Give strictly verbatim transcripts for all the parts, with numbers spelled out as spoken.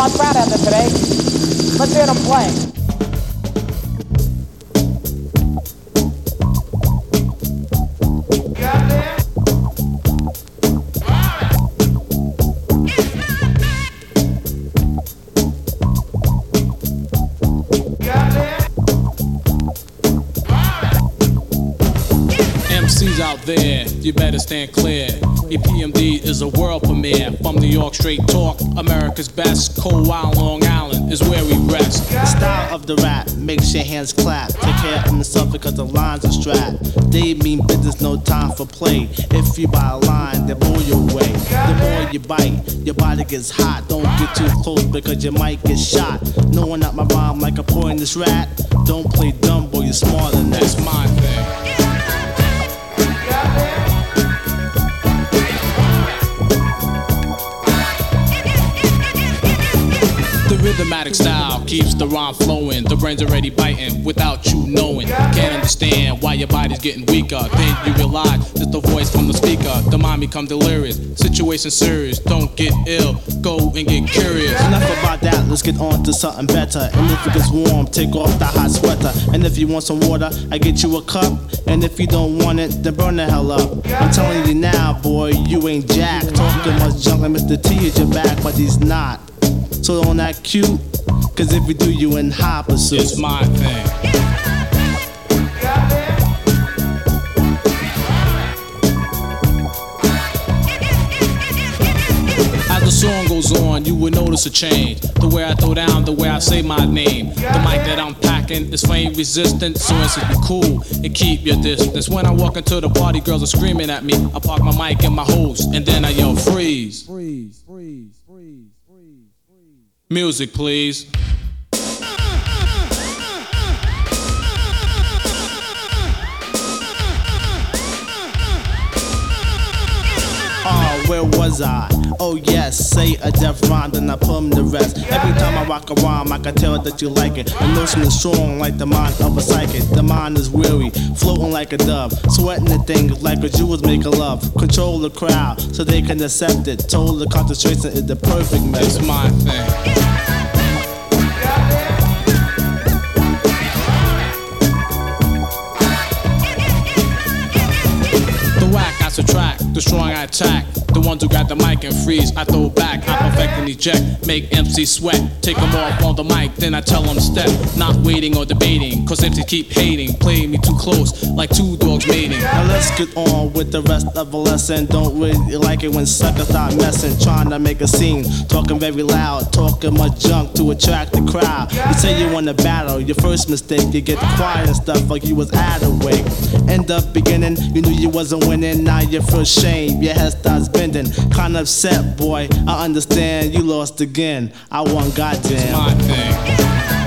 not proud of them today. Let's hear them play. M Cs out there, you better stand clear. E P M D is a world premiere. From New York, straight talk, America's best. Cold Wild Long Island is where we rest. The style of the rap makes your hands clap. Take care of yourself because the lines are strapped. They mean business, no time for play. If you buy a line, they blow you away. The more you bite, your body gets hot. Don't get too close because you might get shot. Knowing out my rhyme like a poisonous rat. Don't play dumb, boy, you're smarter than that. That's my thing. The rhythmatic style keeps the rhyme flowing. The brain's already biting without you knowing. Can't understand why your body's getting weaker. Then you realize it's the voice from the speaker. The mind become delirious. Situation serious. Don't get ill. Go and get curious. Enough about that. Let's get on to something better. And if it gets warm, take off the hot sweater. And if you want some water, I get you a cup. And if you don't want it, then burn the hell up. I'm telling you now, boy, you ain't jack. Talking much junk like Mister T is your back, but he's not. So don't act cute, cause if you do, you in high pursuit. It's my thing. As the song goes on, you will notice a change. The way I throw down, the way I say my name. The mic that I'm packing is flame resistant, so it's be cool and keep your distance. When I walk into the party, girls are screaming at me. I park my mic in my hose, and then I yell freeze. Freeze, freeze, freeze, freeze. Music, please. Oh, where was I? Oh yes, say a deaf rhyme, then I put 'em the rest. Every time I rock a rhyme, I can tell that you like it. The notion is strong like the mind of a psychic. The mind is weary, floating like a dove. Sweating the thing like a Jewels make a love. Control the crowd so they can accept it. Total concentration is the perfect method. It's my thing. The whack I subtract, the strong I attack. The ones who got the mic and freeze, I throw back. I perfect and eject, make M C sweat. Take them off on the mic, then I tell them step. Not waiting or debating, cause M Cs keep hating. Play me too close, like two dogs mating. Now let's get on with the rest of the lesson. Don't really like it when suckers start messing. Trying to make a scene, talking very loud. Talking much junk to attract the crowd. You say you want to battle, your first mistake. You get quiet and stuff like you was out of wake. End up beginning, you knew you wasn't winning. Now you feel shame, your head starts bending. Kinda upset, boy, I understand you lost again. I won, goddamn. It's my thing.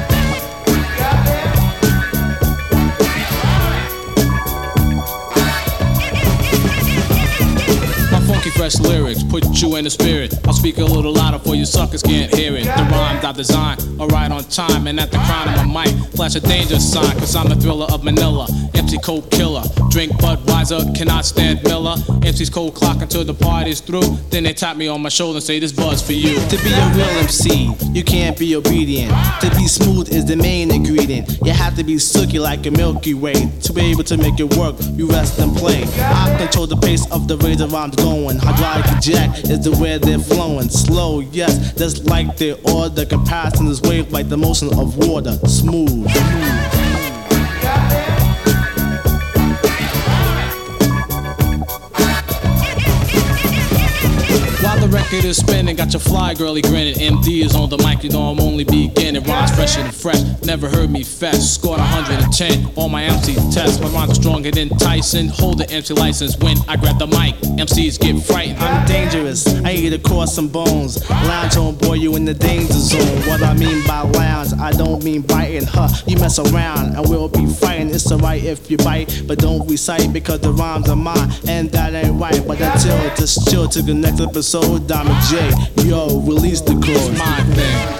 Funky fresh lyrics, put you in the spirit. I'll speak a little louder for you suckers can't hear it. The rhymes I design are right on time, and at the crown of my mic, flash a danger sign, cause I'm the thriller of Manila. M C cold killer, drink Budweiser, cannot stand Miller. M C's cold clock until the party's through. Then they tap me on my shoulder and say this buzz for you. To be a real M C, you can't be obedient. To be smooth is the main ingredient. You have to be silky like a Milky Way. To be able to make it work, you rest and play. I control the pace of the way the rhymes going. Hydraulic jack is the way they're flowing. Slow, yes, just like the order. Comparison is wave like the motion of water. Smooth. While the record is spinning, got your fly girly grinning. M D is on the mic, you know I'm only beginning. Rhymes fresher than fresh, never heard me fast. Scored one hundred ten on my M C test. My rhymes are stronger than Tyson. Hold the M C license when I grab the mic. M Cs get frightened. I'm dangerous, I eat across some bones. Lounge on, boy, you in the danger zone. What I mean by lounge, I don't mean biting. Huh, you mess around and we'll be fighting. It's alright if you bite, but don't recite because the rhymes are mine. And that ain't right, but until just chill to the next episode. Diamond J, yo, release the chorus. It's my thing.